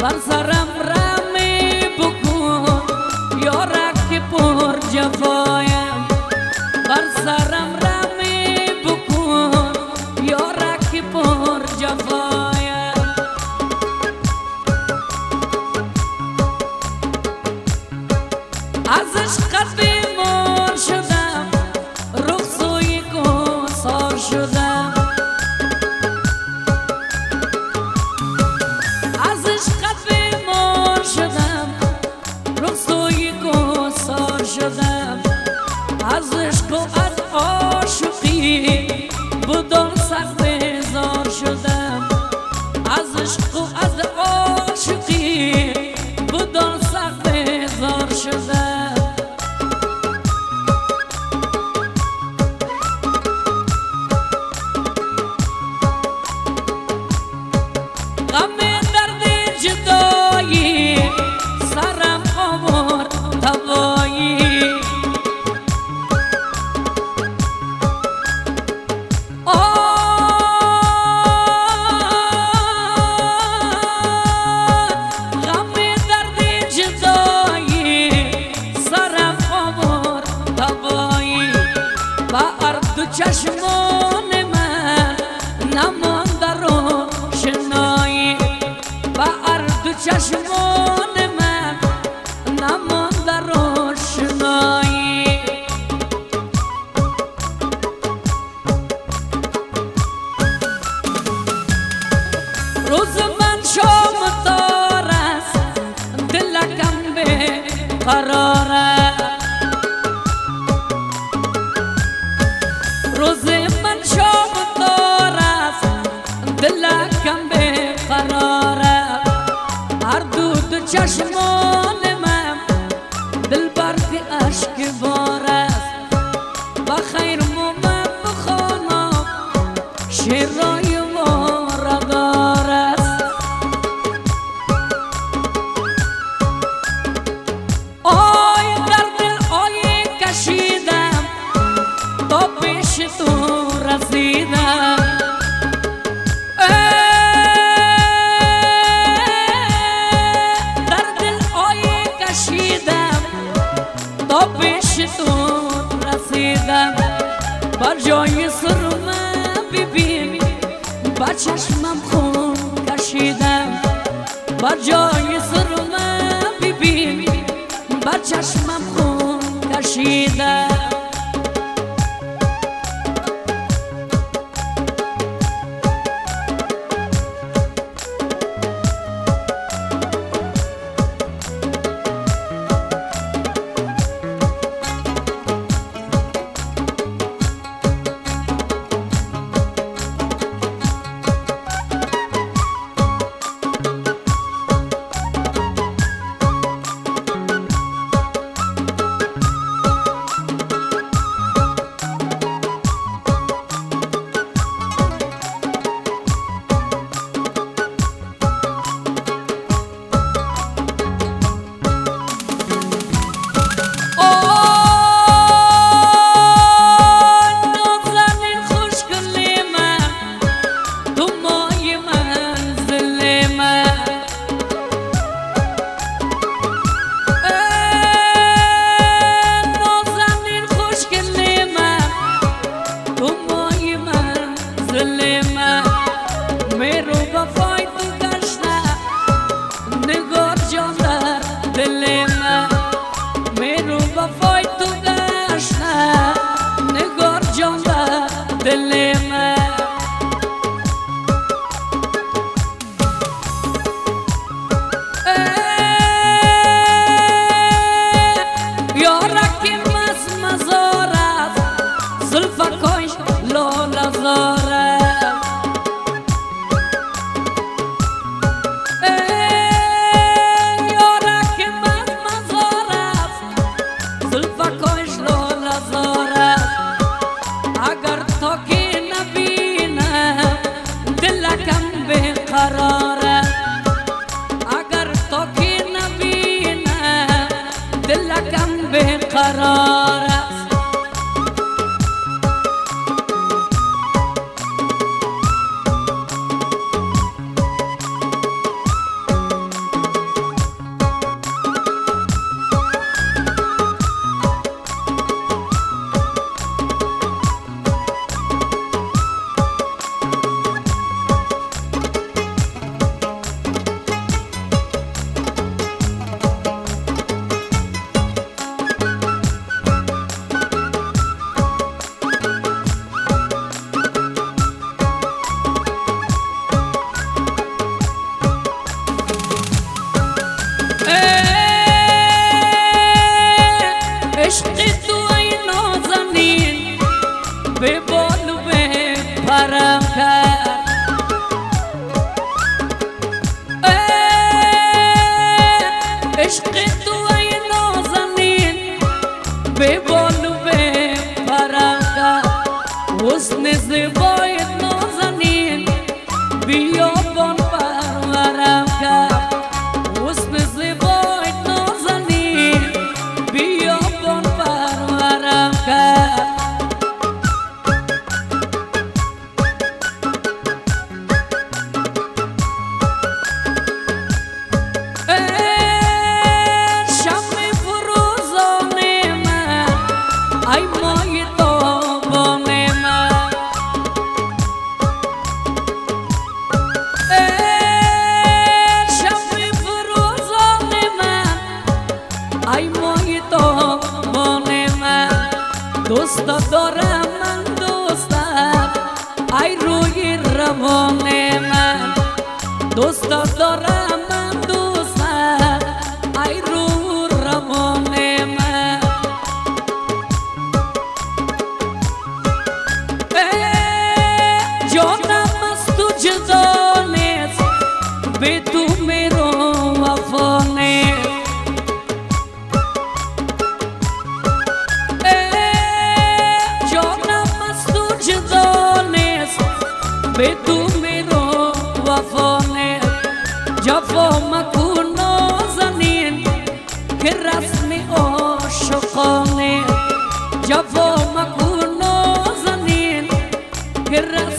بر سرم رمی بکن یارک پر جفایم بر سرم رمی بکن یارک پر جفایم از عشقت بیمار شدم رخ سوی گسار شدم از عشقت بیمار شدم رخ سوی گسار شدم از عشق و از عاشقی بدان سخت زار شدم از عشق و از عاشقی بدان سخت زار شدم غم درد جدایی سرم آورد هوایی غم درد جدایی سرم آورد هوایی با ارد چشمان من نماند روشنایی با ارد چشمان من نماند روشنایی روز من شام تار است دلکم به قرار است روز من شام تار است دلکم به قرار است هر دود چشمان من دل برد اشک بار است با خیر من بخوانم شیرای واردار است آی در دل آی کشیدم تا پیش تو رسیدم در دل آی کشیدم تا پیش تو رسیدم بر جای سرمه ببین با چشمم خون کشیدم بر جای سرمه ببین با چشمم خون کشیدم قرار است. دوست دارم من دوستم ای روی روان من دوست دارم من دوستم ای روی روان من جانم از تو جدا نیست به تو میرو وفا نیست به تو میرو وفا نیست جفا مکن نازنین که رسم عاشقانه جفا مکن نازنین که رسم